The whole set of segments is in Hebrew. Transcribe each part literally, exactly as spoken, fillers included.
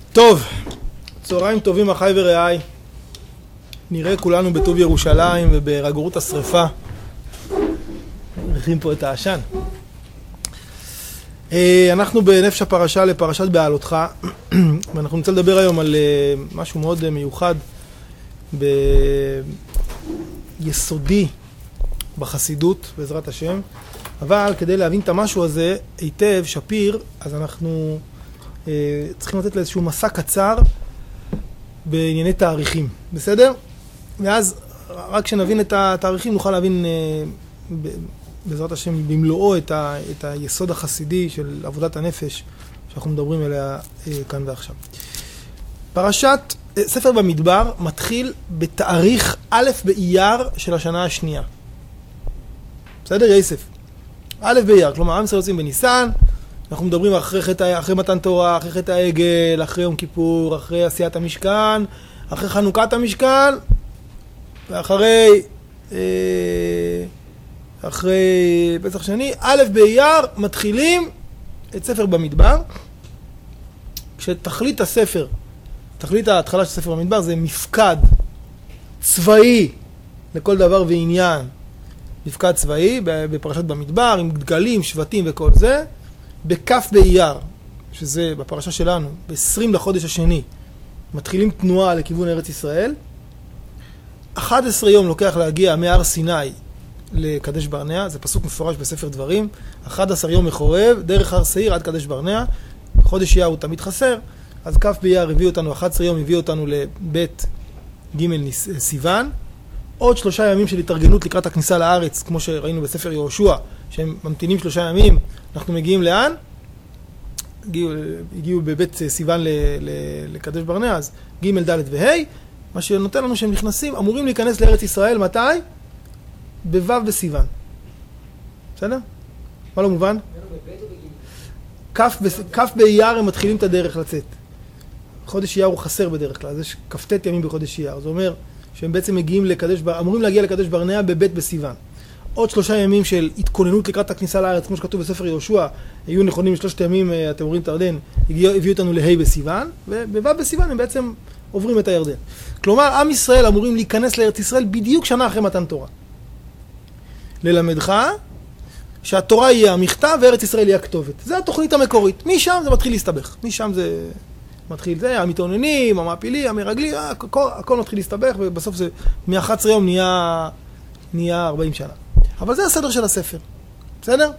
טוב, צהריים טובים אחי ורעי. נראה כולנו בטוב ירושלים וברגרות השריפה. מריחים פה את העשן. אנחנו בנפש הפרשה לפרשת בעלותך, ואנחנו נצא לדבר היום על משהו מאוד מיוחד ביסודי בחסידות, בעזרת השם. אבל כדי להבין את המשהו הזה היטב, שפיר, אז אנחנו אה, צריכים לתת לאיזשהו מסע קצר בענייני תאריכים, בסדר? ואז רק כשנבין את התאריכים נוכל להבין אה, בעזרת השם במלואו את, ה, את היסוד החסידי של עבודת הנפש שאנחנו מדברים עליה אה, כאן ועכשיו. פרשת אה, ספר במדבר מתחיל בתאריך א' באייר של השנה השנייה. בסדר, יסף? א' באייר, כלומר, עם ישראל יוצאים בניסן, אנחנו מדברים אחרי, חטא, אחרי מתן תורה, אחרי חטא העגל, אחרי יום כיפור, אחרי עשיית המשכן, אחרי חנוכת המשכן, ואחרי אה, אחרי פסח שני, א' באייר מתחילים את ספר במדבר, כשתכלית הספר, תכלית ההתחלה של ספר במדבר זה מפקד צבאי לכל דבר ועניין, מפקד צבאי בפרשת במדבר, עם דגלים, שבטים וכל זה, בכף באייר, שזה בפרשה שלנו, ב-עשרים לחודש השני, מתחילים תנועה לכיוון ארץ ישראל. אחד עשר יום לוקח להגיע מהר סיני לקדש ברנע, זה פסוק מפורש בספר דברים, אחד עשר יום מחורב, דרך הר סעיר עד קדש ברנע, חודש אייר הוא תמיד חסר, אז כף באייר הביא אותנו, אחד עשר יום הביא אותנו לבית ג' סיוון, עוד שלושה ימים של התארגנות לקראת הכניסה לארץ, כמו שראינו בספר יהושע, שהם ממתינים שלושה ימים, אנחנו מגיעים לאן? הגיעו, הגיעו בבית סיוון לקדש ברנע, אז ג' ד' וה', מה שנותן לנו שהם נכנסים, אמורים להיכנס לארץ ישראל, מתי? בו' בסיוון. בסדר? מה לא מובן? כף באייר הם מתחילים את הדרך לצאת. חודש אייר הוא חסר בדרך כלל, אז יש כ"ט ימים בחודש אייר, זה אומר שהם בעצם מגיעים לקדש, אמורים להגיע לקדש ברנע בבית בסיוון. עוד שלושה ימים של התכוננות לקראת הכניסה לארץ, כמו שכתוב בספר יהושע, היו נכונים לשלושת הימים, אתם רואים את הירדן, הביאו אותנו להי בסיוון, ובו' בסיוון הם בעצם עוברים את הירדן. כלומר, עם ישראל אמורים להיכנס לארץ ישראל בדיוק שנה אחרי מתן תורה. ללמדך שהתורה יהיה המכתב וארץ ישראל יהיה הכתובת. זה התוכנית המקורית. משם זה מתחיל להסתבך. משם זה מתחיל, זה המתאוננים, המעפילים, המרגלים, הכל, הכל מתחיל להסתבך, ובסוף זה מ-אחד עשר יום נהיה, נהיה ארבעים שנה. אבל זה הסדר של הספר. בסדר?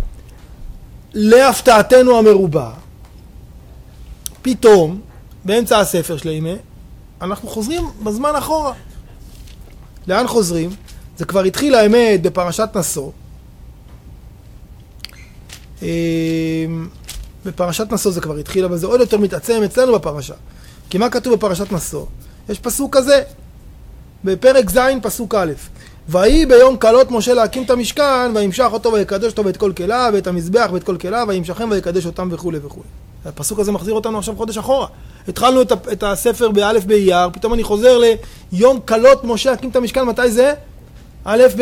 להפתעתנו המרובה, פתאום, באמצע הספר שלנו, אנחנו חוזרים בזמן אחורה. לאן חוזרים? זה כבר התחיל האמת בפרשת נשוא. בפרשת נשוא זה כבר התחיל, אבל זה עוד יותר מתעצם אצלנו בפרשה. כי מה כתוב בפרשת נשוא? יש פסוק כזה, בפרק ז' פסוק א', ויהי ביום כלות משה להקים את המשכן, וימשך אותו ויקדש אותו ואת כל כליו, ואת המזבח ואת כל כליו, וימשכם ויקדש אותם וכו' וכו'. הפסוק הזה מחזיר אותנו עכשיו חודש אחורה. התחלנו את, את הספר באלף באייר, פתאום אני חוזר ליום כלות משה להקים את המשכן, מתי זה? א' ב...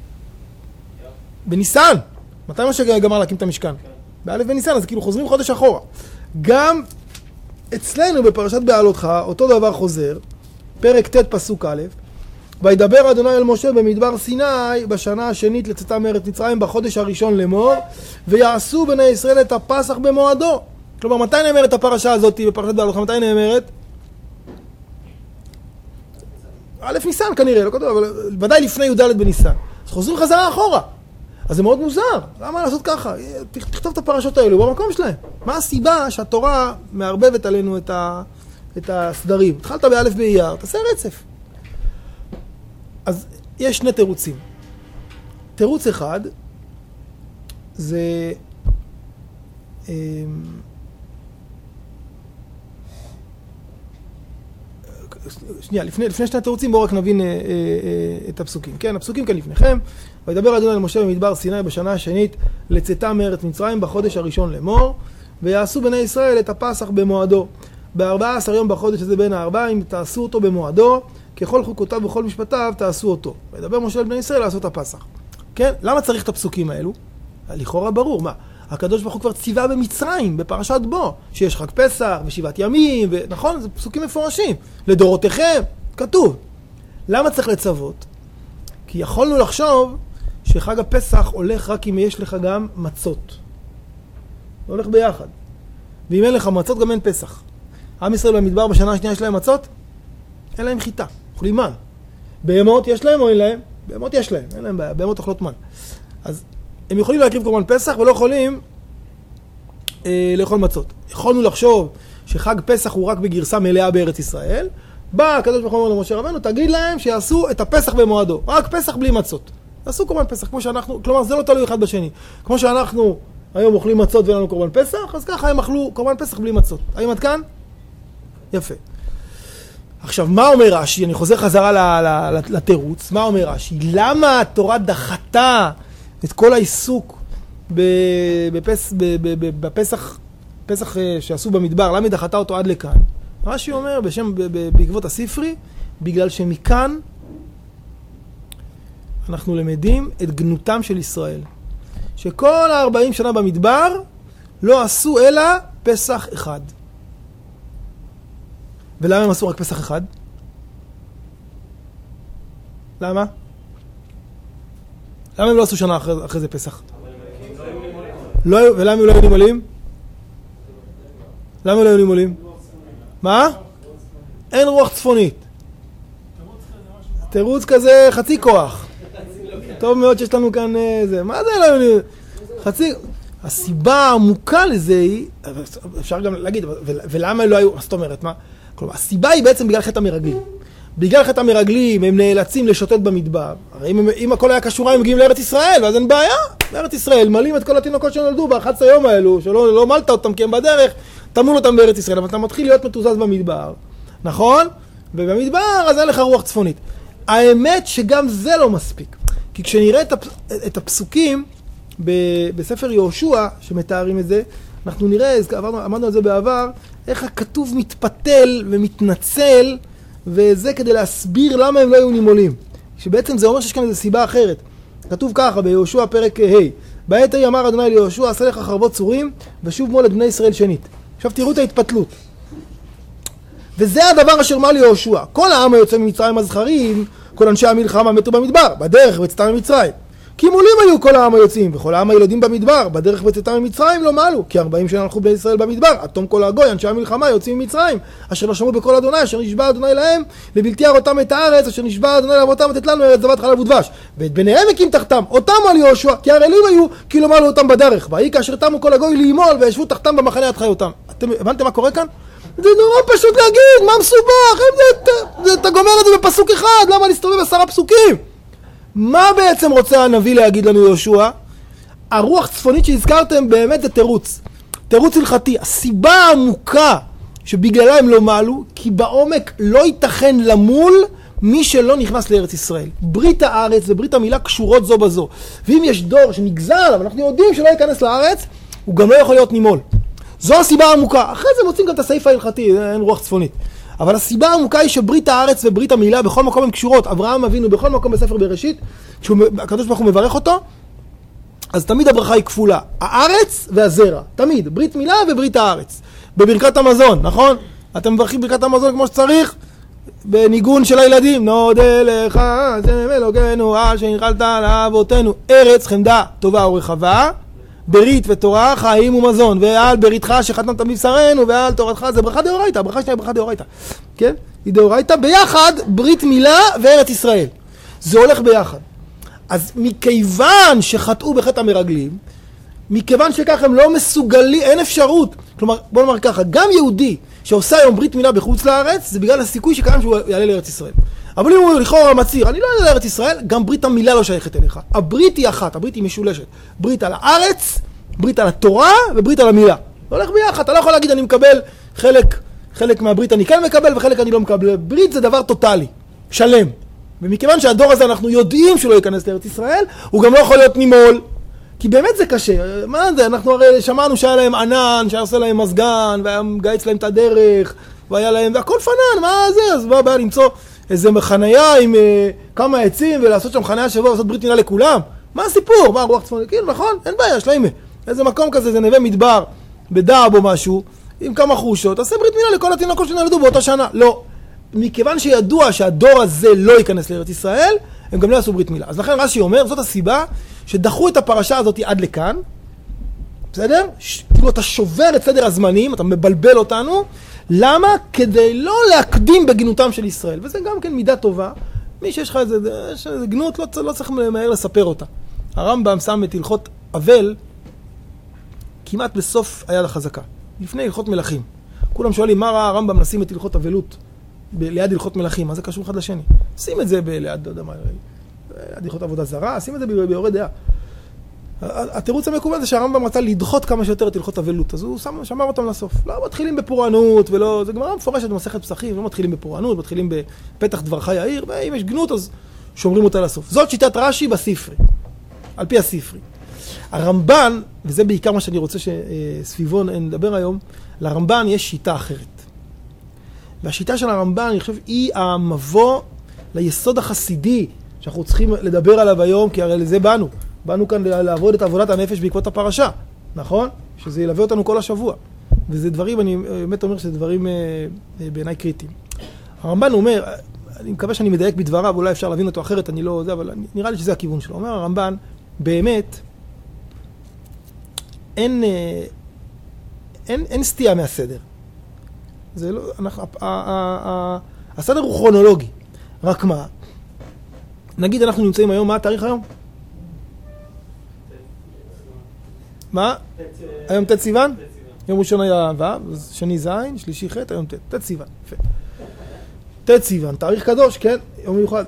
בניסן. מתי משה גמר להקים את המשכן? באלף בניסן, אז כאילו חוזרים חודש אחורה. גם אצלנו בפרשת בעלותך, אותו דבר חוזר, פרק ט' פסוק א', וידבר אדוני אל משה במדבר סיני בשנה השנית לצאתם מארץ מצרים בחודש הראשון לאמור, ויעשו בני ישראל את הפסח במועדו. כלומר, מתי נאמרת הפרשה הזאת בפרשת בעלותך? מתי נאמרת? א' ניסן כנראה, לא כתוב, אבל ודאי לפני י"ד בניסן. אז חוזרים חזרה אחורה. אז זה מאוד מוזר. למה לעשות ככה? תכתוב את הפרשות האלו במקום שלהם. מה הסיבה שהתורה מערבבת עלינו את, ה... את הסדרים? התחלת באלף באייר, תעשה רצף. אז יש שני תירוצים. תירוץ אחד זה... שנייה, לפני, לפני שני התירוצים בואו רק נבין אה, אה, את הפסוקים. כן, הפסוקים כאן לפניכם. וידבר אדוני אל משה במדבר סיני בשנה השנית לצאתם מארץ מצרים בחודש הראשון לאמור, ויעשו בני ישראל את הפסח במועדו. ב-ארבעה עשר יום בחודש הזה בין הארבעים תעשו אותו במועדו, ככל חוקותיו וכל משפטיו תעשו אותו. וידבר משה אל בני ישראל לעשות הפסח. כן, למה צריך את הפסוקים האלו? לכאורה ברור, מה? הקדוש ברוך הוא כבר ציווה במצרים, בפרשת בו, שיש חג פסח ושבעת ימים, ונכון, זה פסוקים מפורשים. לדורותיכם, כתוב. למה צריך לצוות? כי יכולנו לחשוב שחג הפסח הולך רק אם יש לך גם מצות. זה הולך ביחד. ואם אין לך מצות, גם אין פסח. עם ישראל במדבר בשנה השנייה יש להם מצות? אין להם חיטה, אוכלים מן. בהמות יש להם או אין להם? בהמות יש להם, אין להם בעיה, בהמות אוכלות מן. אז הם יכולים להקריב קורבן פסח ולא יכולים אה, לאכול מצות. יכולנו לחשוב שחג פסח הוא רק בגרסה מלאה בארץ ישראל. בא הקדוש ברוך הוא אומר למשה רבנו, תגיד להם שיעשו את הפסח במועדו. רק פסח בלי מצות. יעשו קורבן פסח כמו שאנחנו, כלומר זה לא תלוי אחד בשני. כמו שאנחנו היום אוכלים מצות ואין לנו קורבן פסח, אז ככה הם אכלו קורבן פסח בלי מצות. האם עד כאן? יפה. עכשיו, מה אומר רש"י? אני חוזר חזרה לתירוץ. מה אומר רש"י? למה התורה דחתה את כל העיסוק בפס, בפסח, פסח שעשו במדבר? למה היא דחתה אותו עד לכאן? רש"י אומר בשם, בעקבות הספרי, בגלל שמכאן אנחנו למדים את גנותם של ישראל. שכל ה-ארבעים שנה במדבר לא עשו אלא פסח אחד. ולמה הם עשו רק פסח אחד? למה? למה הם לא עשו שנה אחרי, אחרי זה פסח? לא, ולמה הם לא היו נמולים? למה הם לא היו נמולים? מה? אין רוח צפונית. תירוץ כזה חצי כוח. טוב מאוד שיש לנו כאן זה. מה זה לא היו נמולים? חצי... הסיבה העמוקה לזה היא, אפשר גם להגיד, ולמה הם לא היו, מה זאת אומרת, מה? כלומר, הסיבה היא בעצם בגלל חטא המרגלים. בגלל חטא המרגלים הם נאלצים לשוטט במדבר. הרי אם, אם הכל היה קשורה הם מגיעים לארץ ישראל, ואז אין בעיה. לארץ ישראל מלים את כל התינוקות שנולדו ב-אחד עשר יום האלו, שלא לא מלת אותם כי הם בדרך, תמול אותם בארץ ישראל, אבל אתה מתחיל להיות מתוזז במדבר, נכון? ובמדבר אז אין לך רוח צפונית. האמת שגם זה לא מספיק. כי כשנראה את, הפ... את הפסוקים ב- בספר יהושע שמתארים את זה, אנחנו נראה, אמרנו על זה בעבר, איך הכתוב מתפתל ומתנצל, וזה כדי להסביר למה הם לא היו נימולים. שבעצם זה אומר שיש כאן איזו סיבה אחרת. כתוב ככה ביהושע פרק ה' בעת ההיא אמר אדוני ליהושע, עשה לך חרבות צורים ושוב מול את בני ישראל שנית. עכשיו תראו את ההתפתלות. וזה הדבר אשר אמר ליהושע. כל העם היוצא ממצרים הזכרים, כל אנשי המלחמה מתו במדבר, בדרך בצאתם ממצרים. כי מולים היו כל העם היוצאים, וכל העם הילודים במדבר, בדרך בצאתם ממצרים לא מעלו, כי ארבעים שנה הלכו בני ישראל במדבר, עד תום כל הגוי, אנשי המלחמה יוצאים ממצרים, אשר לא שמעו בקול אדוני, אשר נשבע אדוני להם, לבלתי הראותם את הארץ, אשר נשבע אדוני לאבותם לתת לנו ארץ זבת חלב ודבש, ואת בניהם הקים תחתם, אותם על יהושע, כי ערלים היו, כי לא מעלו אותם בדרך, ויהי כאשר תמו כל הגוי לימול, וישבו תחתם במחנה עד חיותם. אתם הבנתם מה קורה כאן? זה נורא פשוט להגיד, מה מסובך? זה, זה, אתה גומר את זה בפסוק אחד, למה להסתובב עשרה פסוקים? מה בעצם רוצה הנביא להגיד לנו יהושע? הרוח צפונית שהזכרתם באמת זה תירוץ. תירוץ הלכתי. הסיבה העמוקה שבגללה הם לא מעלו, כי בעומק לא ייתכן למול מי שלא נכנס לארץ ישראל. ברית הארץ וברית המילה קשורות זו בזו. ואם יש דור שנגזר, אבל אנחנו יודעים שלא ייכנס לארץ, הוא גם לא יכול להיות נימול. זו הסיבה העמוקה. אחרי זה מוצאים גם את הסעיף ההלכתי, אין רוח צפונית. אבל הסיבה העמוקה היא שברית הארץ וברית המילה בכל מקום הן קשורות. אברהם אבינו בכל מקום בספר בראשית, כשהקדוש ברוך הוא מברך אותו, אז תמיד הברכה היא כפולה. הארץ והזרע. תמיד. ברית מילה וברית הארץ. בברכת המזון, נכון? אתם מברכים ברכת המזון כמו שצריך, בניגון של הילדים. נודה לך, השם אלוקינו, על שהנחלת לאבותינו ארץ חמדה טובה ורחבה. ברית ותורה, חיים ומזון, ועל בריתך שחתמת מבשרנו, ועל תורתך, זה ברכה דאורייתא, הברכה שנייה ברכה דאורייתא, כן? היא דאורייתא, ביחד ברית מילה וארץ ישראל. זה הולך ביחד. אז מכיוון שחטאו בחטא המרגלים, מכיוון שכך הם לא מסוגלים, אין אפשרות, כלומר, בוא נאמר ככה, גם יהודי שעושה היום ברית מילה בחוץ לארץ, זה בגלל הסיכוי שקיים שהוא יעלה לארץ ישראל. אבל אם הוא לכאורה מצהיר, אני לא יודע לארץ ישראל, גם ברית המילה לא שייכת אליך. הברית היא אחת, הברית היא משולשת. ברית על הארץ, ברית על התורה וברית על המילה. זה הולך ביחד, אתה לא יכול להגיד אני מקבל חלק, חלק מהברית אני כן מקבל וחלק אני לא מקבל. ברית זה דבר טוטלי, שלם. ומכיוון שהדור הזה אנחנו יודעים שלא ייכנס לארץ ישראל, הוא גם לא יכול להיות נימול. כי באמת זה קשה. מה זה? אנחנו הרי שמענו שהיה להם ענן, שהיה עושה להם מזגן, והיה מגייץ להם את הדרך, והיה להם, והכל פנן, מה זה? אז בא, בא למצוא איזה חנייה עם uh, כמה עצים ולעשות שם חנייה שבוע ולעשות ברית מילה לכולם. מה הסיפור? מה רוח צפונית? כאילו, נכון? אין בעיה, יש להם. איזה מקום כזה, זה נווה מדבר, בדאב או משהו, עם כמה חרושות, עושה ברית מילה לכל התינוקות שנולדו באותה שנה. לא. מכיוון שידוע שהדור הזה לא ייכנס לארץ ישראל, הם גם לא יעשו ברית מילה. אז לכן רש"י אומר, זאת הסיבה שדחו את הפרשה הזאת עד לכאן, בסדר? כאילו אתה שובר את סדר הזמנים, אתה מבלבל אותנו, למה? כדי לא להקדים בגינותם של ישראל. וזה גם כן מידה טובה. מי שיש לך איזה, איזה גנות, לא, לא צריך מהר לספר אותה. הרמב"ם שם את הלכות אבל, כמעט בסוף היד החזקה. לפני הלכות מלכים. כולם שואלים, מה ראה הרמב"ם לשים את הלכות אבלות ב- ליד הלכות מלכים? מה זה קשור אחד לשני? שים את זה ב- ליד, לא יודע מה, ליד הלכות עבודה זרה, שים את זה ב- ביורי דעה. התירוץ המקובל זה שהרמב"ם רצה לדחות כמה שיותר את הלכות אבלות, אז הוא שם, שמר אותם לסוף. לא מתחילים בפורענות, ולא, זה גמרא מפורשת במסכת פסחים, לא מתחילים בפורענות, מתחילים בפתח דברך יאיר, ואם יש גנות אז שומרים אותה לסוף. זאת שיטת רש"י בספרי, על פי הספרי. הרמב"ן, וזה בעיקר מה שאני רוצה שסביבו נדבר היום, לרמב"ן יש שיטה אחרת. והשיטה של הרמב"ן, אני חושב, היא המבוא ליסוד החסידי, שאנחנו צריכים לדבר עליו היום, כי הרי לזה באנו. באנו כאן לעבוד את עבודת הנפש בעקבות הפרשה, נכון? שזה ילווה אותנו כל השבוע. וזה דברים, אני באמת אומר שזה דברים בעיניי קריטיים. הרמב"ן אומר, אני מקווה שאני מדייק בדבריו, אולי אפשר להבין אותו אחרת, אני לא זה, אבל נראה לי שזה הכיוון שלו. אומר הרמב"ן, באמת, אין, אין, אין סטייה מהסדר. זה לא, אנחנו, ה, ה, ה, הסדר הוא כרונולוגי. רק מה? נגיד אנחנו נמצאים היום, מה התאריך היום? מה? היום ת' סיוון? יום ראשון היה ו', שני ז', שלישי ח', היום ת', ת' סיוון. יפה. ת' סיוון, תאריך קדוש, כן? יום מיוחד.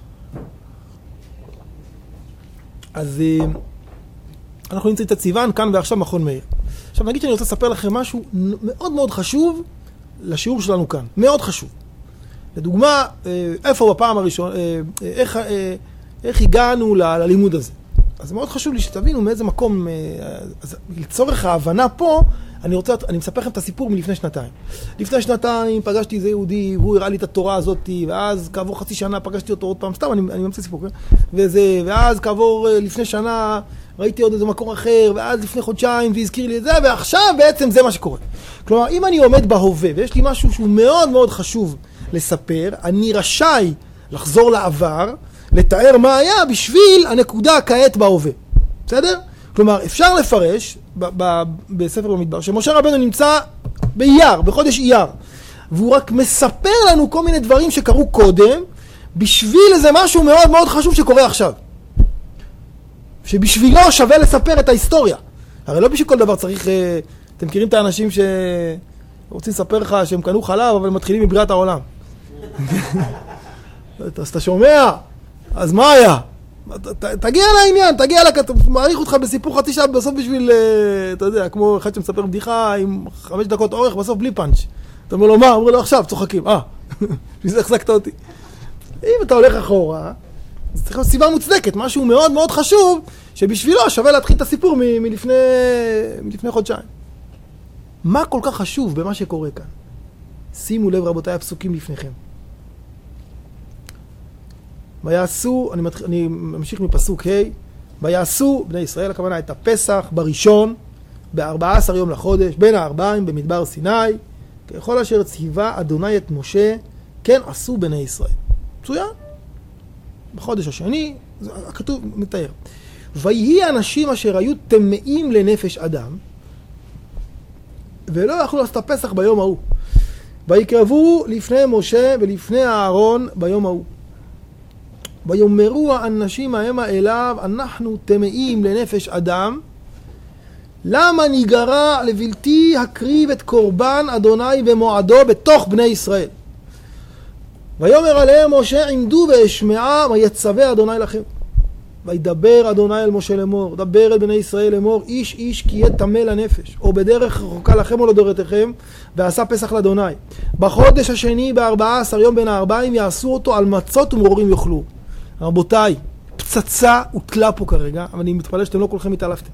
אז אנחנו נמצאים ת' סיוון, כאן ועכשיו מכון מאיר. עכשיו נגיד שאני רוצה לספר לכם משהו מאוד מאוד חשוב לשיעור שלנו כאן. מאוד חשוב. לדוגמה, איפה בפעם הראשונה, איך, איך הגענו ללימוד הזה. אז מאוד חשוב לי שתבינו מאיזה מקום, אז לצורך ההבנה פה, אני רוצה, אני מספר לכם את הסיפור מלפני שנתיים. לפני שנתיים פגשתי איזה יהודי, והוא הראה לי את התורה הזאת, ואז כעבור חצי שנה פגשתי אותו עוד פעם, סתם, אני, אני ממצא סיפור, וזה, ואז כעבור לפני שנה ראיתי עוד איזה מקור אחר, ואז לפני חודשיים והזכיר לי את זה, ועכשיו בעצם זה מה שקורה. כלומר, אם אני עומד בהווה, ויש לי משהו שהוא מאוד מאוד חשוב לספר, אני רשאי לחזור לעבר, לתאר מה היה בשביל הנקודה כעת בהווה. בסדר? כלומר, אפשר לפרש ב- ב- בספר במדבר שמשה רבנו נמצא באייר, בחודש אייר, והוא רק מספר לנו כל מיני דברים שקרו קודם, בשביל איזה משהו מאוד מאוד חשוב שקורה עכשיו. שבשבילו שווה לספר את ההיסטוריה. הרי לא בשביל כל דבר צריך, אתם מכירים את האנשים שרוצים לספר לך שהם קנו חלב, אבל מתחילים מבריאת העולם. אז אתה שומע? אז מה היה? ת, תגיע לעניין, תגיע לכת, מעריך אותך בסיפור חצי שעה בסוף בשביל, אתה יודע, כמו אחד שמספר בדיחה עם חמש דקות אורך, בסוף בלי פאנץ'. אתה אומר לו, מה? אומר לו, עכשיו, צוחקים. אה, בשביל החזקת אותי. אם אתה הולך אחורה, אז צריך להיות סיבה מוצדקת, משהו מאוד מאוד חשוב, שבשבילו שווה להתחיל את הסיפור מ- מלפני, מלפני חודשיים. מה כל כך חשוב במה שקורה כאן? שימו לב, רבותיי, הפסוקים לפניכם. ויעשו, אני, מתח... אני ממשיך מפסוק ה', ויעשו בני ישראל, הכוונה, את הפסח בראשון, ב-ארבעה עשר יום לחודש, בין הארבעים במדבר סיני, ככל אשר ציווה אדוני את משה, כן עשו בני ישראל. מצוין. בחודש השני, זה כתוב, מתאר. ויהי אנשים אשר היו טמאים לנפש אדם, ולא יכלו לעשות את הפסח ביום ההוא. ויקרבו לפני משה ולפני אהרון ביום ההוא. ויאמרו האנשים המה אליו, אנחנו טמאים לנפש אדם, למה ניגרע לבלתי הקריב את קורבן אדוני במועדו בתוך בני ישראל. ויאמר עליהם משה, עמדו ואשמעה, ויצווה אדוני לכם. וידבר אדוני אל משה לאמור, דבר אל בני ישראל לאמור, איש איש כי יהיה טמא לנפש, או בדרך רחוקה לכם או לדורתכם, ועשה פסח לאדוני. בחודש השני בארבעה עשר יום בין הארבעים יעשו אותו על מצות ומרורים יאכלו. רבותיי, פצצה הוטלה פה כרגע, אבל אני מתפלל שאתם לא כולכם התעלפתם.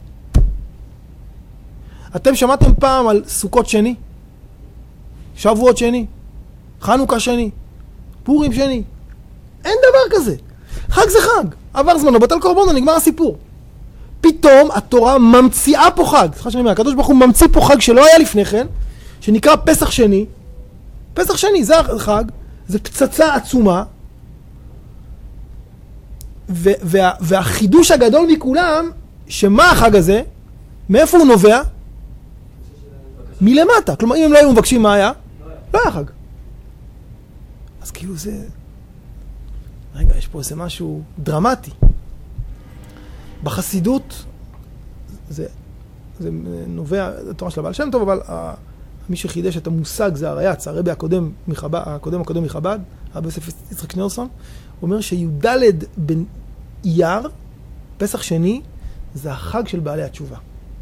אתם שמעתם פעם על סוכות שני? שבועות שני? חנוכה שני? פורים שני? אין דבר כזה. חג זה חג. עבר זמנו, בטל קורבנו, נגמר הסיפור. פתאום התורה ממציאה פה חג, סליחה שאני אומר, הקדוש ברוך הוא ממציא פה חג שלא היה לפני כן, שנקרא פסח שני. פסח שני, זה החג, זה פצצה עצומה, ו- וה- והחידוש הגדול מכולם, שמה החג הזה? מאיפה הוא נובע? מלמטה. כלומר, אם הם לא היו מבקשים מה היה? לא היה חג. אז כאילו זה... רגע, יש פה איזה משהו דרמטי. בחסידות, זה, זה נובע, זה תורה של הבעל שם טוב, אבל ה, מי שחידש את המושג זה הרייץ, הרבי הקודם מחב"ד, הקודם הקודם מחב"ד, הרבי יוסף יצחק שניאורסון, הוא אומר שי"ד בן אייר, פסח שני, זה החג של בעלי התשובה.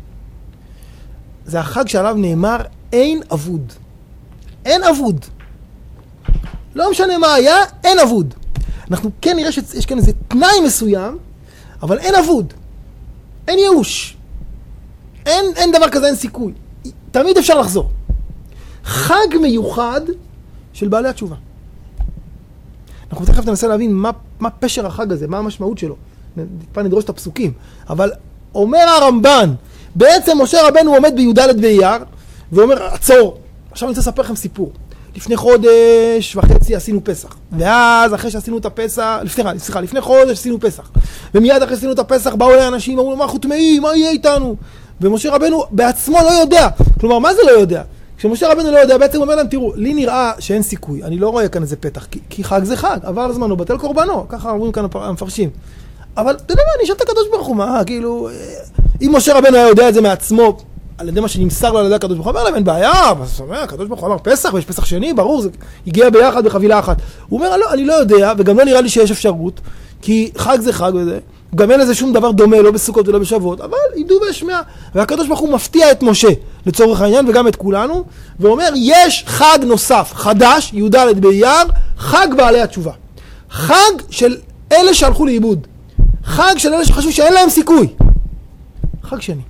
זה החג שעליו נאמר אין אבוד. אין אבוד. לא משנה מה היה, אין אבוד. אנחנו כן נראה שיש כאן איזה תנאי מסוים, אבל אין אבוד. אין ייאוש. אין, אין דבר כזה, אין סיכוי. תמיד אפשר לחזור. חג מיוחד של בעלי התשובה. אנחנו תכף ננסה להבין מה, מה פשר החג הזה, מה המשמעות שלו. פעם נדרוש את הפסוקים. אבל אומר הרמב"ן, בעצם משה רבנו עומד בי"ד באייר, ואומר, עצור, עכשיו אני רוצה לספר לכם סיפור. לפני חודש וחצי עשינו פסח. ואז אחרי שעשינו את הפסח, לפני, סליחה, לפני חודש עשינו פסח. ומיד אחרי שעשינו את הפסח באו אליי אנשים, אמרו, מה אנחנו טמאים, מה יהיה איתנו? ומשה רבנו בעצמו לא יודע. כלומר, מה זה לא יודע? כשמשה רבנו לא יודע, בעצם הוא אומר להם, תראו, לי נראה שאין סיכוי. אני לא רואה כאן איזה פתח, כי, כי חג זה חג, עבר זמנו, בטל קורבנו. ככה אומרים כאן המפרשים. אבל אתה יודע מה, אני אשאל את הקדוש ברוך הוא, מה, כאילו, אם משה רבנו היה יודע את זה מעצמו, על ידי מה שנמסר לו על ידי הקדוש ברוך הוא, אומר להם, אין בעיה, הקדוש ברוך הוא אמר פסח, ויש פסח שני, ברור, זה הגיע ביחד בחבילה אחת. הוא אומר, לא, אני לא יודע, וגם לא נראה לי שיש אפשרות, כי חג זה חג וזה, גם אין לזה שום דבר דומה, לא בסוכות ולא בשבועות, אבל ידעו וישמע. והקדוש ברוך הוא מפתיע את משה, לצורך העניין, וגם את כולנו, ואומר, יש חג נוסף, חדש, י"ד באייר, חג בעלי התשובה. חג של אלה שהלכו לאיבוד. חג של אלה שחשבו שאין להם סיכוי. חג שני.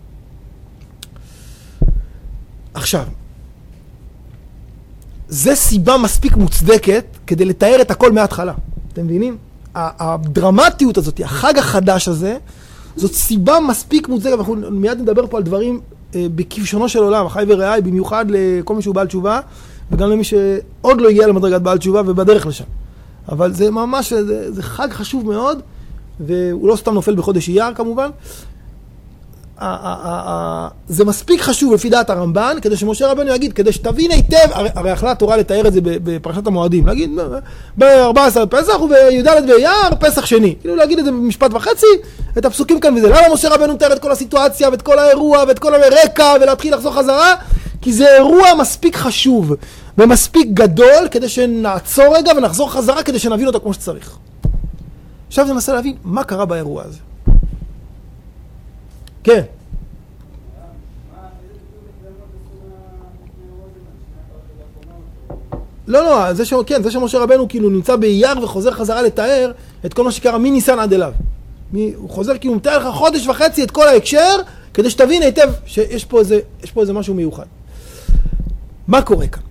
עכשיו, זה סיבה מספיק מוצדקת כדי לתאר את הכל מההתחלה. אתם מבינים? הדרמטיות הזאת, החג החדש הזה, זאת סיבה מספיק מוצדקת, ואנחנו מיד נדבר פה על דברים אה, בכבשונו של עולם, החי ורעי, במיוחד לכל מי שהוא בעל תשובה, וגם למי שעוד לא הגיע למדרגת בעל תשובה ובדרך לשם. אבל זה ממש, זה, זה חג חשוב מאוד, והוא לא סתם נופל בחודש אייר כמובן. זה מספיק חשוב לפי דעת הרמב"ן, כדי שמשה רבנו יגיד, כדי שתבין היטב, הרי אכלה התורה לתאר את זה בפרשת המועדים, להגיד ב-ארבעה עשר פסח ובי"ד באייר פסח שני, כאילו להגיד את זה במשפט וחצי, את הפסוקים כאן וזה. למה משה רבנו מתאר את כל הסיטואציה ואת כל האירוע ואת כל הרקע ולהתחיל לחזור חזרה? כי זה אירוע מספיק חשוב ומספיק גדול כדי שנעצור רגע ונחזור חזרה כדי שנבין אותו כמו שצריך. עכשיו ננסה להבין מה קרה באירוע הזה. כן. לא, לא, זה ש... כן, זה שמשה רבנו כאילו נמצא באייר וחוזר חזרה לתאר את כל מה שקרה מניסן עד אליו. מי... הוא חוזר כאילו, הוא מתאר לך חודש וחצי את כל ההקשר, כדי שתבין היטב שיש פה איזה, יש פה איזה משהו מיוחד. מה קורה כאן?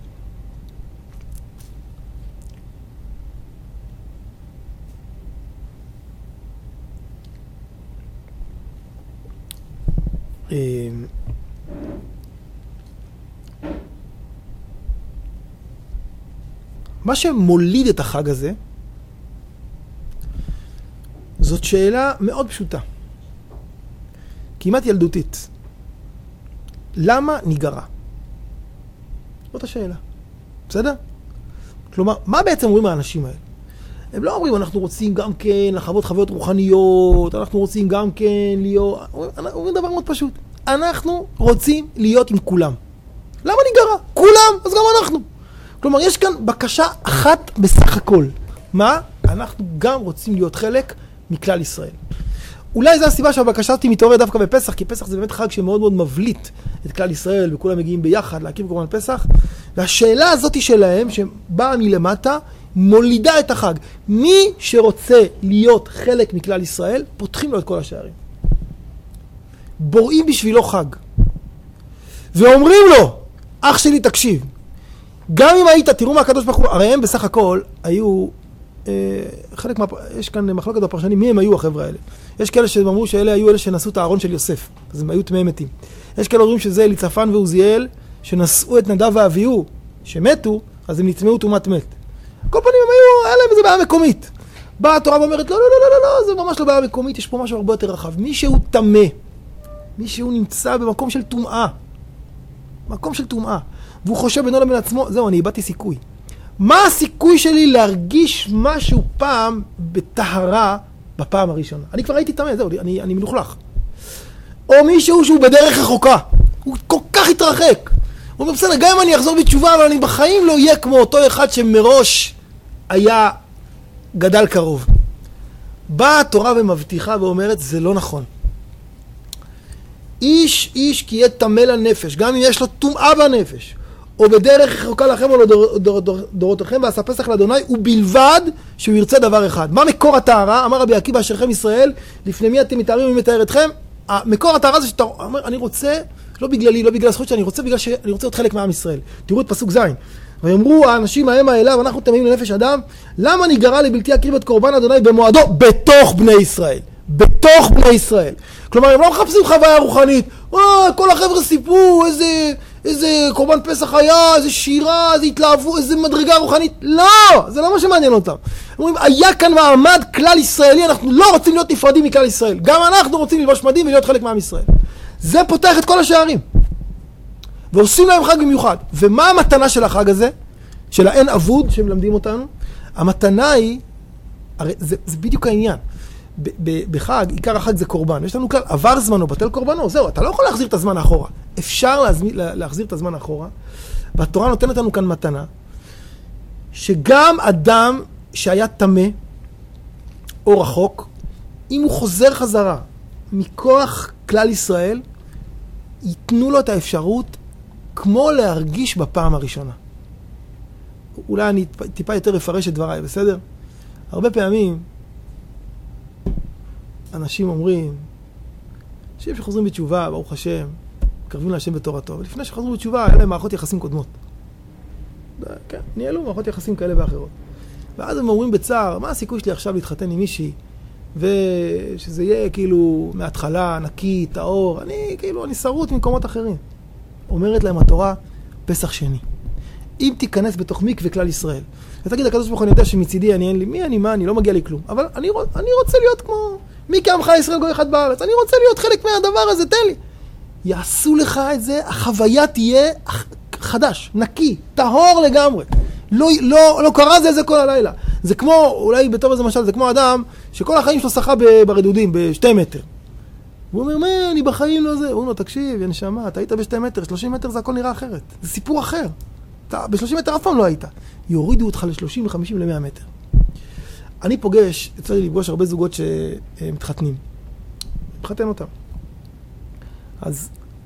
מה שמוליד את החג הזה זאת שאלה מאוד פשוטה, כמעט ילדותית. למה ניגרע? זאת השאלה. בסדר? כלומר, מה בעצם אומרים האנשים האלה? הם לא אומרים, אנחנו רוצים גם כן לחוות חוויות רוחניות, אנחנו רוצים גם כן להיות... אומרים דבר מאוד פשוט. אנחנו רוצים להיות עם כולם. למה ניגרע? כולם, אז גם אנחנו. כלומר, יש כאן בקשה אחת בסך הכל. מה? אנחנו גם רוצים להיות חלק מכלל ישראל. אולי זו הסיבה שהבקשה אותי מתעורר דווקא בפסח, כי פסח זה באמת חג שמאוד מאוד מבליט את כלל ישראל, וכולם מגיעים ביחד להקים קורבן פסח. והשאלה הזאת שלהם, שבאה מלמטה, מולידה את החג. מי שרוצה להיות חלק מכלל ישראל, פותחים לו את כל השערים. בוראים בשבילו חג. ואומרים לו, אח שלי תקשיב, גם אם היית, תראו מה הקדוש ברוך הוא, הרי הם בסך הכל היו חלק מה... יש כאן מחלוקת בפרשנים, מי הם היו החבר'ה האלה? יש כאלה שאמרו שאלה היו אלה שנשאו את הארון של יוסף, אז הם היו טמאי מתים. יש כאלה אומרים שזה אליצפן ועוזיאל, שנשאו את נדב ואביהו, שמתו, אז הם נטמאו טומאת מת. כל פנים הם היו, היה להם איזה בעיה מקומית. באה התורה ואומרת, לא, לא, לא, לא, לא, זה ממש לא בעיה מקומית, יש פה משהו הרבה יותר רחב. מי שהוא טמא, מי שהוא נמצא במקום של טומאה, מקום של טומאה, והוא חושב בינו לבין עצמו, זהו, אני איבדתי סיכוי. מה הסיכוי שלי להרגיש משהו פעם בטהרה בפעם הראשונה? אני כבר הייתי טמא, זהו, אני, אני מלוכלך. או מישהו שהוא בדרך רחוקה, הוא כל כך התרחק. הוא אומר, בסדר, גם אם אני אחזור בתשובה, אבל אני בחיים לא אהיה כמו אותו אחד שמראש היה גדל קרוב. באה התורה ומבטיחה ואומרת, זה לא נכון. איש איש כי יהיה טמא לנפש, גם אם יש לו טומאה בנפש, או בדרך רחוקה לכם או לדורותיכם, ועשה פסח לאדוני, ובלבד שהוא ירצה דבר אחד. מה מקור הטהרה? אמר רבי עקיבא אשריכם ישראל, לפני מי אתם מתארים ומי מתאר אתכם? מקור הטהרה זה שאתה אומר, אני רוצה, לא בגללי, לא בגלל הזכות שאני רוצה, בגלל שאני רוצה להיות חלק מעם ישראל. תראו את פסוק זין. ויאמרו האנשים ההם האלה, ואנחנו טמאים לנפש אדם, למה ניגרע לבלתי אקריב את קורבן אדוני במועדו? בתוך בני ישראל. בתוך בני ישראל. כלומר, הם לא מחפשים חוויה רוחנית. אה, כל החבר'ה סיפרו איזה, איזה קורבן פסח היה, איזה שירה, איזה התלהבו, איזה מדרגה רוחנית. לא! זה לא מה שמעניין אותם. אומרים, היה כאן מעמד כלל ישראלי, אנחנו לא רוצים להיות נפרדים מכלל ישראל. גם אנחנו רוצים ללבוש מדים ולהיות חלק מעם ישראל. זה פותח את כל השערים. ועושים להם חג במיוחד. ומה המתנה של החג הזה? של האין אבוד שמלמדים אותנו? המתנה היא, הרי זה, זה בדיוק העניין. בחג, עיקר החג זה קורבן. יש לנו כלל, עבר זמנו, בטל קורבנו. זהו, אתה לא יכול להחזיר את הזמן האחורה. אפשר להזמין, להחזיר את הזמן האחורה. והתורה נותנת לנו כאן מתנה, שגם אדם שהיה טמא או רחוק, אם הוא חוזר חזרה מכוח כלל ישראל, ייתנו לו את האפשרות כמו להרגיש בפעם הראשונה. אולי אני טיפה יותר אפרש את דבריי, בסדר? הרבה פעמים אנשים אומרים, אנשים שחוזרים בתשובה, ברוך השם, קרבים להשם בתורתו, ולפני שחוזרים בתשובה, היה להם מערכות יחסים קודמות. כן, ניהלו מערכות יחסים כאלה ואחרות. ואז הם אומרים בצער, מה הסיכוי שלי עכשיו להתחתן עם מישהי, ושזה יהיה כאילו מההתחלה, נקי, טהור, אני כאילו, אני שרוט ממקומות אחרים. אומרת להם התורה, פסח שני. אם תיכנס בתוך מקווה כלל ישראל, ותגיד הקדוש ברוך הוא, אני יודע שמצידי אני אין לי, מי אני, מה אני, לא מגיע לי כלום. אבל אני, אני רוצה להיות כמו, מי כעמך ישראל גוי אחד בארץ, אני רוצה להיות חלק מהדבר הזה, תן לי. יעשו לך את זה, החוויה תהיה חדש, נקי, טהור לגמרי. לא, לא, לא קרה זה זה כל הלילה. זה כמו, אולי בתור איזה משל, זה כמו אדם שכל החיים שלו שחה ברדודים, בשתי מטר. הוא אומר, מה, אני בחיים לא זה. הוא אומר, תקשיב, נשמה, אתה היית בשתי מטר, שלושים מטר זה הכל נראה אחרת. זה סיפור אחר. אתה בשלושים מטר אף פעם לא היית. יורידו אותך ל-שלושים וחמישים למאה מטר. אני פוגש, יצא לי לפגוש הרבה זוגות שמתחתנים. מתחתן אותם. אז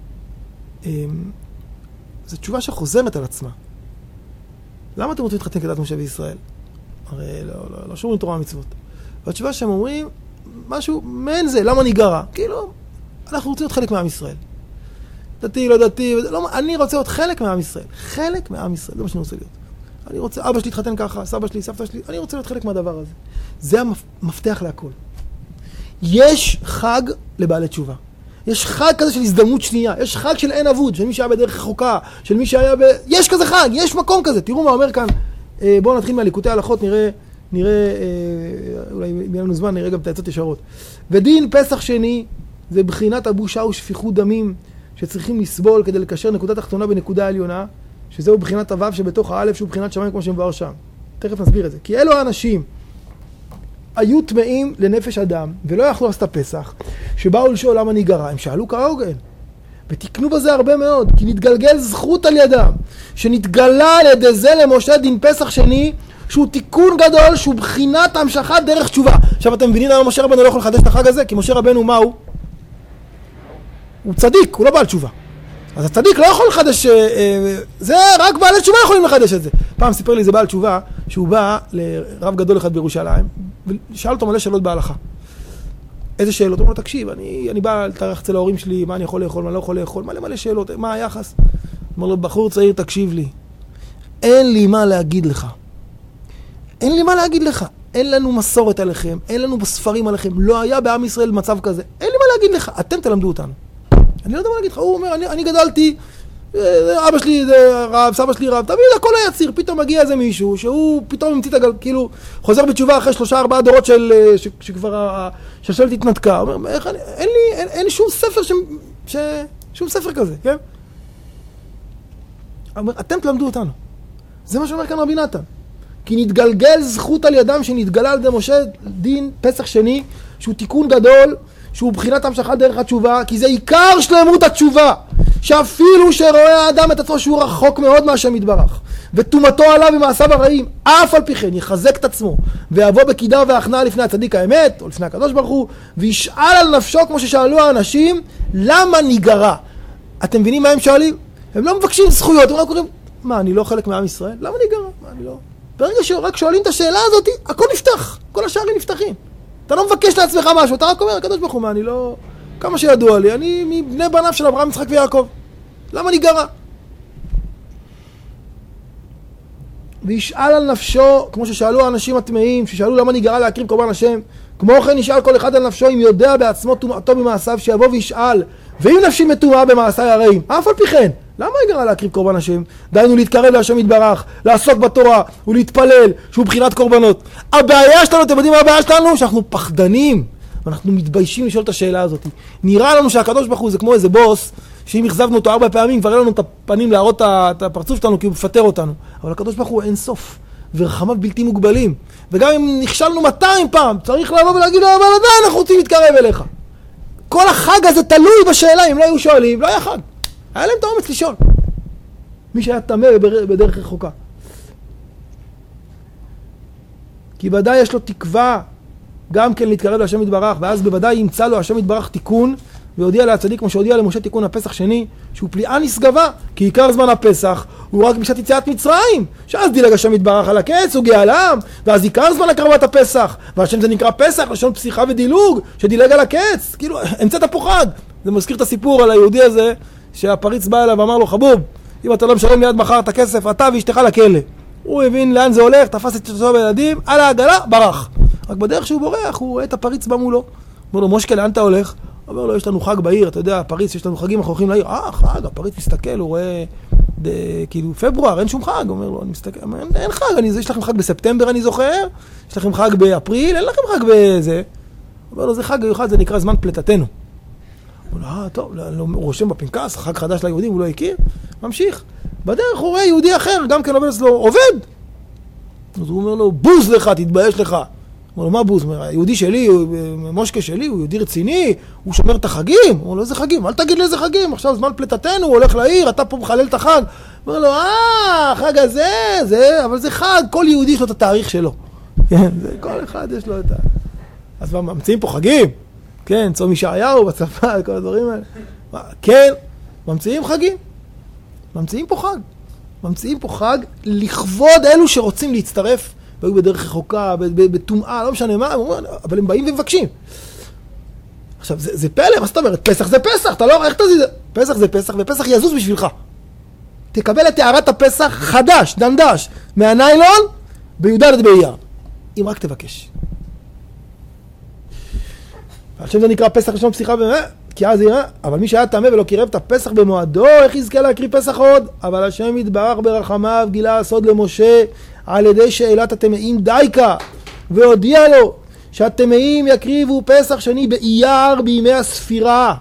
זו תשובה שחוזרת על עצמה. למה אתם רוצים להתחתן כדת משה וישראל? הרי לא, לא, לא שומרים תורה ומצוות. והתשובה שהם אומרים, משהו, מעין זה, למה ניגרע? כאילו, אנחנו רוצים להיות חלק מעם ישראל. דתי, לא דתי, לא, אני רוצה להיות חלק מעם ישראל. חלק מעם ישראל, זה מה שאני רוצה להיות. אני רוצה, אבא שלי התחתן ככה, סבא שלי, סבתא שלי, אני רוצה להיות חלק מהדבר הזה. זה המפתח להכל. יש חג לבעלי תשובה. יש חג כזה של הזדמנות שנייה, יש חג של אין אבוד, של מי שהיה בדרך רחוקה, של מי שהיה ב... יש כזה חג, יש מקום כזה. תראו מה אומר כאן, אה, בואו נתחיל מהליקוטי ההלכות, נראה, נראה, אה, אולי אם יהיה לנו זמן, נראה גם את העצות ישרות. ודין פסח שני, זה בחינת הבושה ושפיכות דמים, שצריכים לסבול כדי לקשר נקודה תחתונה בנקודה עליונה, שזהו בחינת הוו שבתוך האלף, שהוא בחינת שמיים כמו שמבואר שם. תכף נסביר את זה. כי אלו האנשים היו טמאים לנפש אדם, ולא יכלו לעשות הפסח, שבאו לשאול למה ניגרע, הם שאלו כהוגן. ותקנו בזה הרבה מאוד, כי נתגלגל זכות על ידם, שנתגלה על ידי זה למשה דין פסח שני, שהוא תיקון גדול, שהוא בחינת המשכת דרך תשובה. עכשיו אתם מבינים למה משה רבנו לא יכול לחדש את החג הזה? כי משה רבנו מה הוא? הוא צדיק, הוא לא בעל תשובה. אז הצדיק לא יכול לחדש, זה רק בעלי תשובה יכולים לחדש את זה. פעם סיפר לי זה בעל תשובה, שהוא בא לרב גדול אחד בירושלים, ושאל אותו מלא שאלות בהלכה. איזה שאלות? הוא אומר לו, תקשיב, אני, אני בא לתארח אצל ההורים שלי, מה אני יכול לאכול, מה לא יכול לאכול, מלא מלא שאלות, מה היחס? הוא אומר לו, בחור צעיר, תקשיב לי, אין לי מה להגיד לך. אין לי מה להגיד לך. אין לנו מסורת עליכם, אין לנו בספרים עליכם, לא היה בעם ישראל מצב כזה. אין לי מה להגיד לך, אתם תלמדו אותנו. אני לא יודע מה להגיד לך, הוא אומר, אני, אני גדלתי, אבא שלי זה רב, סבא שלי רב, תמיד הכל היה ציר, פתאום מגיע איזה מישהו, שהוא פתאום המציא את הגל, כאילו, חוזר בתשובה אחרי שלושה ארבעה דורות של, ש, שכבר השלשלת התנתקה. הוא אומר, איך, אני, אין לי, אין, אין שום ספר ש, ש, שום ספר כזה, כן? אומר, אתם תלמדו אותנו. זה מה שאומר כאן רבי נתן. כי נתגלגל זכות על ידם שנתגלה על ידי משה דין פסח שני, שהוא תיקון גדול, שהוא בחינת המשכת דרך התשובה, כי זה עיקר שלמות התשובה, שאפילו שרואה האדם את עצמו שהוא רחוק מאוד מהשם יתברך, ותומתו עליו במעשיו הרעים, אף על פי כן יחזק את עצמו, ויבוא בקידה והכנעה לפני הצדיק האמת, או לפני הקדוש ברוך הוא, וישאל על נפשו כמו ששאלו האנשים, למה ניגרע? אתם מבינים מה הם שואלים? הם לא מבקשים זכויות, הם לא קוראים, מה, אני לא חלק מעם ישראל? למה ניגרע? מה, אני לא... ברגע שרק שואלים את השאלה הזאת, הכל נפתח, כל השערים נפתחים. אתה לא מבקש לעצמך משהו, אתה רק אומר, הקדוש ברוך הוא, מה, אני לא... כמה שידוע לי, אני מבני בניו של אברהם, יצחק ויעקב. למה ניגרע? וישאל על נפשו, כמו ששאלו האנשים הטמאים, ששאלו למה ניגרע להקריב קורבן השם, כמו כן ישאל כל אחד על נפשו, אם יודע בעצמו טומאתו במעשיו, שיבוא וישאל, ואם נפשי מטומאה במעשיי הרעים, אף על פי כן, למה ניגרע להקריב קורבן השם? דהיינו להתקרב להשם יתברך, לעסוק בתורה ולהתפלל, שהוא בחינת קורבנות. הבעיה שלנו, אתם יודעים מה הבעיה שלנו? שאנחנו פחדנים, ואנחנו מתביישים לשאול את השאלה הזאת. נראה לנו שהקדוש ברוך הוא זה כמו איזה בוס, שאם החזבנו אותו ארבע פעמים, כבר אין לנו את הפנים להראות את הפרצוף שלנו, כי הוא מפטר אותנו. אבל הקדוש ברוך הוא אין סוף, ורחמיו בלתי מוגבלים. וגם אם נכשלנו מאתיים פעם, צריך לבוא ולהגיד לו, אבל עדיין אנחנו רוצים להתקרב אליך. כל החג הזה תלוי בשאלה, אם לא היו שואלים, לא היה חג. היה להם את האומץ לשאול. מי שהיה תמה בדרך רחוקה. כי ודאי יש לו תקווה גם כן להתקרב להשם יתברך, ואז בוודאי ימצא לו השם יתברך תיקון, והודיע להצדיק כמו שהודיע למשה תיקון הפסח שני, שהוא פליאה נשגבה, כי עיקר זמן הפסח הוא רק בשעת יציאת מצרים, שאז דילג השם יתברך על הקץ, הוא גאלם, ואז עיקר זמן הקרבת הפסח, והשם זה נקרא פסח, לשון פסיכה ודילוג, שדילג על הקץ, כאילו, המצאת פה חג. זה מזכיר את הסיפור על היהודי הזה, שהפריץ בא אליו ואמר לו, חבוב, אם אתה לא משלם ליד מחר את הכסף, אתה ואשתך לכלא. הוא הבין לאן זה הולך, תפס את שלו בילדים, על העגלה, ברח. רק בדרך שהוא בורח, הוא רואה את הפריץ בא מולו. אומר לו, מושקה, לאן אתה הולך? אומר לו, יש לנו חג בעיר, אתה יודע, הפריץ, יש לנו חגים, אנחנו הולכים לעיר. אה, חג, הפריץ מסתכל, הוא רואה, ד, כאילו, פברואר, אין שום חג. אומר לו, אני מסתכל, אין, אין חג, אני, יש לכם חג בספטמבר, אני זוכר, יש לכם חג באפריל, אין לכם חג בזה. אומר לו, זה חג מיוחד, זה נקרא זמן פלטתנו. הוא אומר, אה, טוב, הוא רושם בפנקס, חג חדש ליהודים, הוא לא הכיר, ממשיך. בדרך הוא רואה יהודי אחר, גם כן עובד אצלו, עובד. אז הוא אומר לו, בוז לך, תתבייש לך. הוא אומר לו, מה בוז? היהודי שלי, מושקה שלי, הוא יהודי רציני, הוא שומר את החגים. הוא אומר לו, איזה חגים? אל תגיד לי איזה חגים, עכשיו זמן פלטתנו, הוא הולך לעיר, אתה פה מחלל את החג. הוא אומר לו, אה, החג הזה, זה, אבל זה חג, כל יהודי יש לו את התאריך שלו. כן, זה, כל אחד יש לו את ה... אז ממציאים פה חגים? כן, צום ישעיהו בצבא, כל הדברים האלה. כן, ממציאים חגים. ממציאים פה חג. ממציאים פה חג לכבוד אלו שרוצים להצטרף, והיו בדרך רחוקה, בטומאה, לא משנה מה, אבל הם באים ומבקשים. עכשיו, זה, זה פלא, מה זאת אומרת? פסח זה פסח, אתה לא, איך תזיז? פסח זה פסח, ופסח יזוז בשבילך. תקבל את תארת הפסח חדש, דנדש, מהניילון, בי"ד באייר. אם רק תבקש. עכשיו זה נקרא פסח ראשון פסיכה, כי אז יראה, אבל מי שהיה טמא ולא קירב את הפסח במועדו, איך יזכה להקריב פסח עוד? אבל השם יתברך ברחמיו גילה הסוד למשה, על ידי שאלת הטמאים דייקה, והודיע לו שהטמאים יקריבו פסח שני באייר בימי הספירה.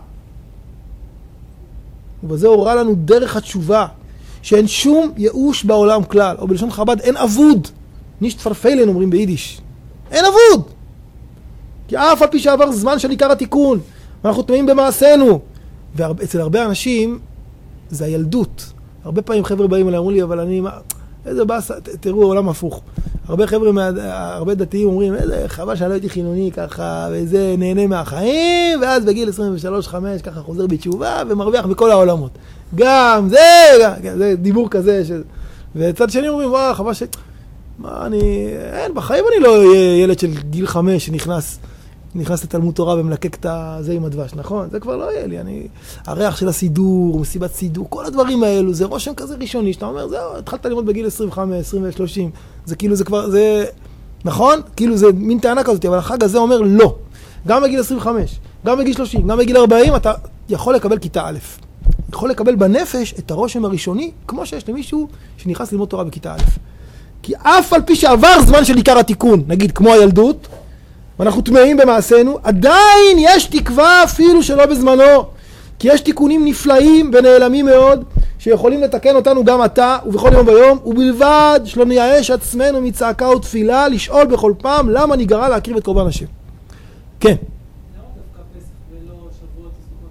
ובזה הוראה לנו דרך התשובה, שאין שום ייאוש בעולם כלל, או בלשון חב"ד אין אבוד, נישט פרפיילן אומרים ביידיש, אין אבוד, כי אף על פי שעבר זמן של עיקר התיקון, ואנחנו טמאים במעשינו. ואצל הרבה אנשים זה הילדות. הרבה פעמים חבר'ה באים אליי, אומרים לי, אבל אני, איזה באסה, תראו, העולם הפוך. הרבה חבר'ה, הרבה דתיים אומרים, איזה חבל שאני לא הייתי חילוני ככה, וזה נהנה מהחיים, ואז בגיל עשרים ושלוש חמש ככה חוזר בתשובה, ומרוויח בכל העולמות. גם זה, זה דיבור כזה. ש... וצד שני אומרים, וואו, חבל ש... מה, אני, אין, בחיים אני לא אהיה ילד של גיל חמש שנכנס, נכנס לתלמוד תורה ומלקק את זה עם הדבש, נכון? זה כבר לא יהיה לי, אני, הריח של הסידור, מסיבת סידור, כל הדברים האלו, זה רושם כזה ראשוני, שאתה אומר, זהו, התחלת ללמוד בגיל עשרים וחמש, עשרים ושלושים, זה כאילו, זה כבר, זה, נכון? כאילו זה מין טענה כזאת, אבל החג הזה אומר לא. גם בגיל עשרים וחמש, גם בגיל שלושים, גם בגיל ארבעים, אתה יכול לקבל כיתה א'. יכול לקבל בנפש את הרושם הראשוני, כמו שיש למישהו שנכנס ללמוד תורה בכיתה א'. כי אף על פי שעבר זמן של עיקר התיקון, נגיד כמו הילדות, ואנחנו טמאים במעשינו, עדיין יש תקווה אפילו שלא בזמנו. כי יש תיקונים נפלאים ונעלמים מאוד, שיכולים לתקן אותנו גם עתה ובכל יום ויום, ובלבד שלא נייאש עצמנו מצעקה ותפילה, לשאול בכל פעם למה ניגרע להקריב את קורבן השם. כן. למה דווקא פסח ולא שבועות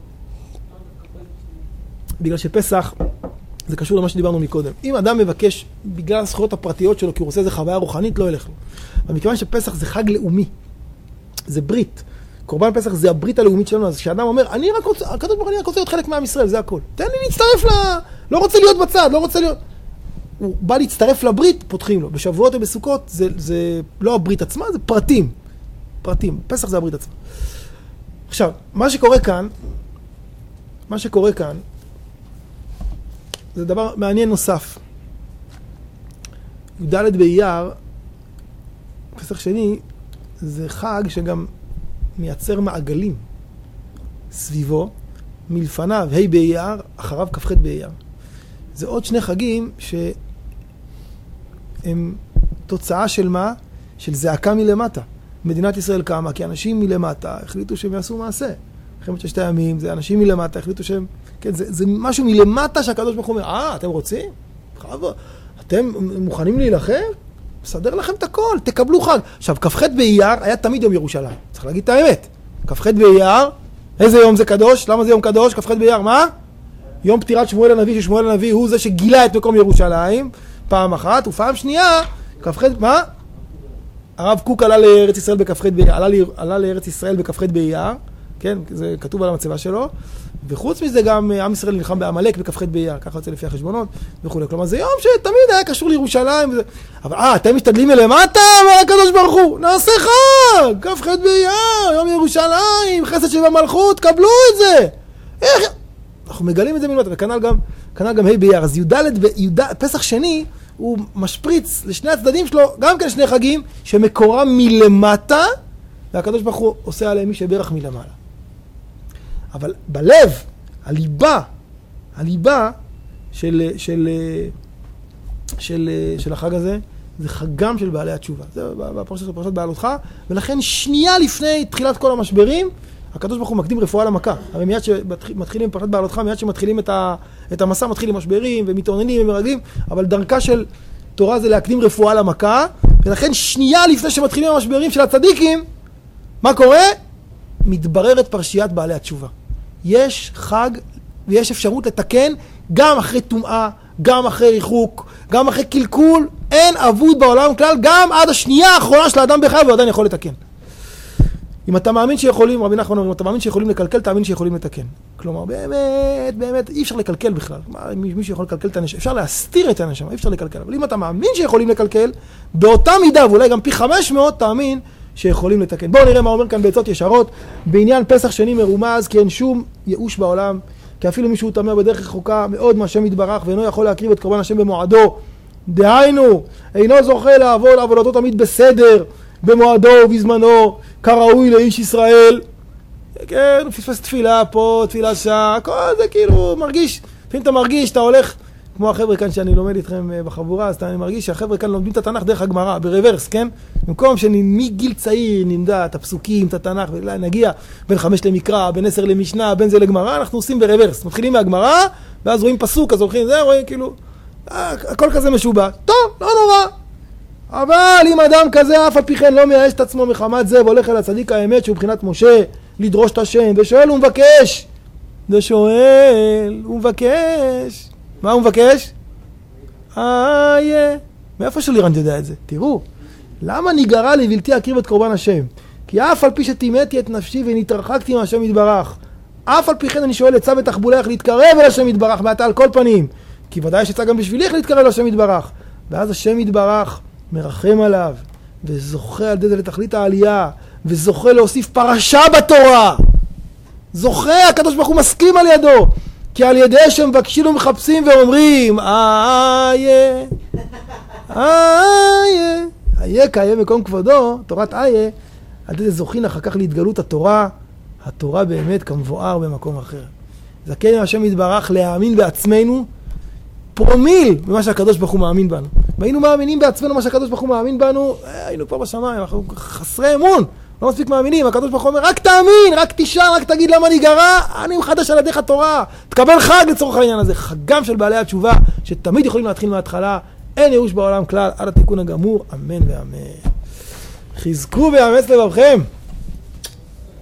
וסוכות? בגלל שפסח זה קשור למה שדיברנו מקודם. אם אדם מבקש בגלל הזכויות הפרטיות שלו, כי הוא רוצה איזה חוויה רוחנית, לא ילך לו. אבל מכיוון שפסח זה חג לאומי, זה ברית. קורבן פסח זה הברית הלאומית שלנו, אז כשאדם אומר, אני רק רוצה, הקדוש ברוך הוא, אני רק רוצה להיות חלק מעם ישראל, זה הכל. תן לי להצטרף ל... לא רוצה להיות בצד, לא רוצה להיות... הוא בא להצטרף לברית, פותחים לו. בשבועות ובסוכות זה, זה לא הברית עצמה, זה פרטים. פרטים. פסח זה הברית עצמה. עכשיו, מה שקורה כאן, מה שקורה כאן, זה דבר מעניין נוסף. י"ד באייר, פסח שני, זה חג שגם מייצר מעגלים סביבו, מלפניו ה' באייר, אחריו כ"ח באייר. זה עוד שני חגים שהם תוצאה של מה? של זעקה מלמטה. מדינת ישראל קמה, כי אנשים מלמטה החליטו שהם יעשו מעשה. מלחמת ששת הימים, זה אנשים מלמטה החליטו שהם... כן, זה, זה משהו מלמטה שהקדוש ברוך הוא אומר, אה, אתם רוצים? חבר, אתם מוכנים להילחם? מסדר לכם את הכל, תקבלו חג. עכשיו, כ"ח באייר היה תמיד יום ירושלים. צריך להגיד את האמת. כ"ח באייר, איזה יום זה קדוש? למה זה יום קדוש? כ"ח באייר, מה? יום פטירת שמואל הנביא, ששמואל הנביא הוא זה שגילה את מקום ירושלים, פעם אחת, ופעם שנייה, כ"ח, מה? הרב קוק עלה לארץ ישראל בכ"ח באייר, עלה, עלה לארץ ישראל בכ"ח באייר, כן? זה כתוב על המצבה שלו. וחוץ מזה גם עם ישראל נלחם בעמלק בכ"ח באייר, ככה יוצא לפי החשבונות וכו'. כלומר, זה יום שתמיד היה קשור לירושלים. וזה... אבל אה, אתם משתדלים מלמטה? אומר הקדוש ברוך הוא, נעשה חג, כ"ח באייר, יום ירושלים, חסד שבמלכות, קבלו את זה. איך? אנחנו מגלים את זה מלמטה, וכנ"ל גם, כנ"ל גם ה' באייר. אז י"ד, י"ד, פסח שני, הוא משפריץ לשני הצדדים שלו, גם כן שני חגים שמקורם מלמטה, והקדוש ברוך הוא עושה עליהם מי שברך מלמעלה. אבל בלב, הליבה, הליבה של, של, של, של החג הזה, זה חגם של בעלי התשובה. זה בפרשת של פרשת בעלותך, ולכן שנייה לפני תחילת כל המשברים, הקדוש ברוך הוא מקדים רפואה למכה. הרי מיד שמתחילים פרשת בעלותך, מיד שמתחילים את, ה, את המסע, מתחילים משברים ומתעוננים ומרגלים, אבל דרכה של תורה זה להקדים רפואה למכה, ולכן שנייה לפני שמתחילים המשברים של הצדיקים, מה קורה? מתבררת פרשיית בעלי התשובה. יש חג ויש אפשרות לתקן גם אחרי טומאה, גם אחרי ריחוק, גם אחרי קלקול. אין אבוד בעולם כלל, גם עד השנייה האחרונה של האדם בחייו הוא עדיין יכול לתקן. אם אתה מאמין שיכולים, רבי נחמן אומר, אם אתה מאמין שיכולים לקלקל, תאמין שיכולים לתקן. כלומר, באמת, באמת, אי אפשר לקלקל בכלל. מי שיכול לקלקל את הנשמה, אפשר להסתיר את הנשמה, אי אפשר לקלקל. אבל אם אתה מאמין שיכולים לקלקל, באותה מידה, ואולי גם פי חמש מאות, תאמין שיכולים לתקן. בואו נראה מה אומר כאן בעצות ישרות. בעניין פסח שני מרומז, כי אין שום ייאוש בעולם, כי אפילו מישהו תמה בדרך רחוקה מאוד מהשם יתברך, ואינו יכול להקריב את קורבן השם במועדו. דהיינו, אינו זוכה לעבוד עבודתו תמיד בסדר, במועדו ובזמנו, כראוי לאיש ישראל. כן, הוא פספס תפילה פה, תפילה שם, הכל זה כאילו מרגיש, לפעמים אתה מרגיש, אתה הולך, כמו החבר'ה כאן שאני לומד איתכם בחבורה, אז אני מרגיש שהחבר'ה כאן לומדים את התנ"ך דרך הגמרא, ברוורס, כן? במקום שמגיל צעיר נמדע את הפסוקים, את התנ"ך, ונגיע בין חמש למקרא, בין עשר למשנה, בין זה לגמרא, אנחנו עושים ברוורס. מתחילים מהגמרא, ואז רואים פסוק, אז הולכים, זה רואים כאילו, הכל כזה משובע. טוב, לא נורא. אבל אם אדם כזה אף על פי כן לא מייאש את עצמו מחמת זה, והולך אל הצדיק האמת שהוא מבחינת משה, לדרוש את השם, ושואל ומבקש, ושואל ומבקש, מה הוא מבקש? איה. מאיפה שלירן יודע את זה? תראו, למה ניגרע לי בלתי אקריב את קורבן השם? כי אף על פי שטימאתי את נפשי ונתרחקתי מהשם יתברך, אף על פי כן אני שואל עצה ותחבולה איך להתקרב אל השם יתברך, ואתה על כל פנים, כי ודאי שצא גם בשבילי איך להתקרב אל השם יתברך. ואז השם יתברך מרחם עליו, וזוכה על זה לתכלית העלייה, וזוכה להוסיף פרשה בתורה. זוכה, הקדוש ברוך הוא מסכים על ידו, כי על ידי שמבקשים ומחפשים ואומרים, איה, איה, איה קיים מקום כבודו, תורת איה, על ידי זוכין אחר כך להתגלות התורה, התורה באמת כמבואר במקום אחר. זכינו השם יתברך להאמין בעצמנו, פרומיל במה שהקדוש ברוך הוא מאמין בנו. והיינו מאמינים בעצמנו מה שהקדוש ברוך הוא מאמין בנו, היינו כבר בשמיים, אנחנו חסרי אמון, לא מספיק מאמינים. הקדוש ברוך הוא אומר, רק תאמין, רק תשאל, רק תגיד למה אני גרה, אני מחדש על ידיך תורה. תקבל חג לצורך העניין הזה, חגם של בעלי התשובה, שתמיד יכולים להתחיל מההתחלה, אין ייאוש בעולם כלל, עד התיקון הגמור, אמן ואמן. חזקו ואמץ לבבכם.